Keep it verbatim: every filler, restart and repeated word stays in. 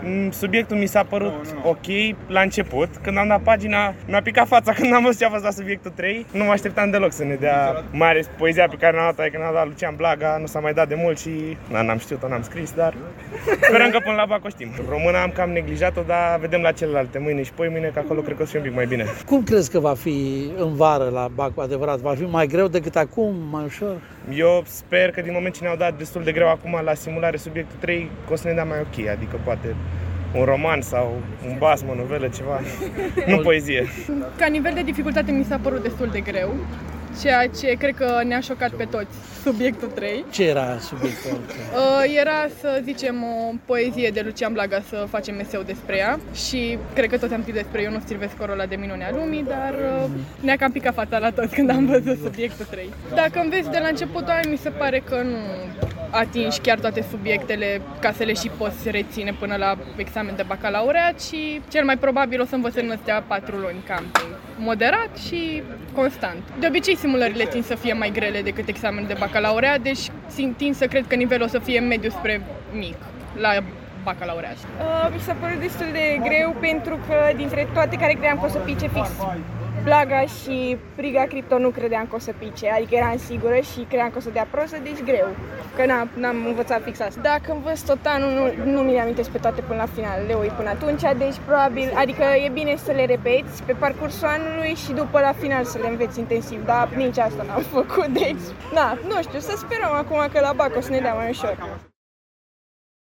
Subiectul mi s-a părut ok la început. Când am dat pagina, mi-a picat fața când am văzut ce a fost la subiectul trei. Nu mă așteptam deloc să ne dea, mai ales poezia pe care ne-a dat, că ne-a dat Lucian Blaga, nu s-a mai dat de mult și na, n-am știut-o, n-am scris, dar sperăm că până la Bac o știm. Româna am cam neglijat-o, dar vedem la celelalte, mâine și poimâine, că acolo cred că o să fie un pic mai bine. Cum crezi că va fi în vară la Bac cu adevărat? Va fi mai greu decât acum, mai ușor? Eu sper că din moment ce ne-au dat destul de greu acum la simulare subiectul trei, că o să ne dea mai ok, adică poate un roman sau un basm, o novelă, ceva, nu poezie. Ca nivel de dificultate mi s-a părut destul de greu, ceea ce cred că ne-a șocat pe toți, subiectul trei. Ce era subiectul? Uh, era, să zicem, o poezie de Lucian Blaga, să facem eseu despre ea și cred că toți am scris despre Eu nu stirvesc scorul ăla de minunea lumii, dar uh, ne-a cam picat fața la toți când am văzut subiectul trei. Dacă înveți de la începutul anului, mi se pare că nu atingi chiar toate subiectele ca să le și poți reține până la examen de bacalaureat și cel mai probabil o să învăț în astea patru luni camping. Moderat și constant. De obicei simulările tind să fie mai grele decât examenul de bacalaureat, deci tind să cred că nivelul o să fie mediu spre mic la bacalaureat. Uh, mi s-a părut destul de greu pentru că dintre toate care credeam că o să pice fix Blaga și Priga Cripto nu credeam că o să pice, adică eram sigură și credeam că o să dea prosă, deci greu, că n-am, n-am învățat fix asta. Dacă învăț tot anul, nu, nu mi le amintesc pe toate până la final, le uit până atunci, deci probabil, adică e bine să le repeți pe parcursul anului și după la final să le înveți intensiv, dar nici asta n-am făcut, deci, na, nu știu, să sperăm acum că la Bac o să ne dea mai ușor.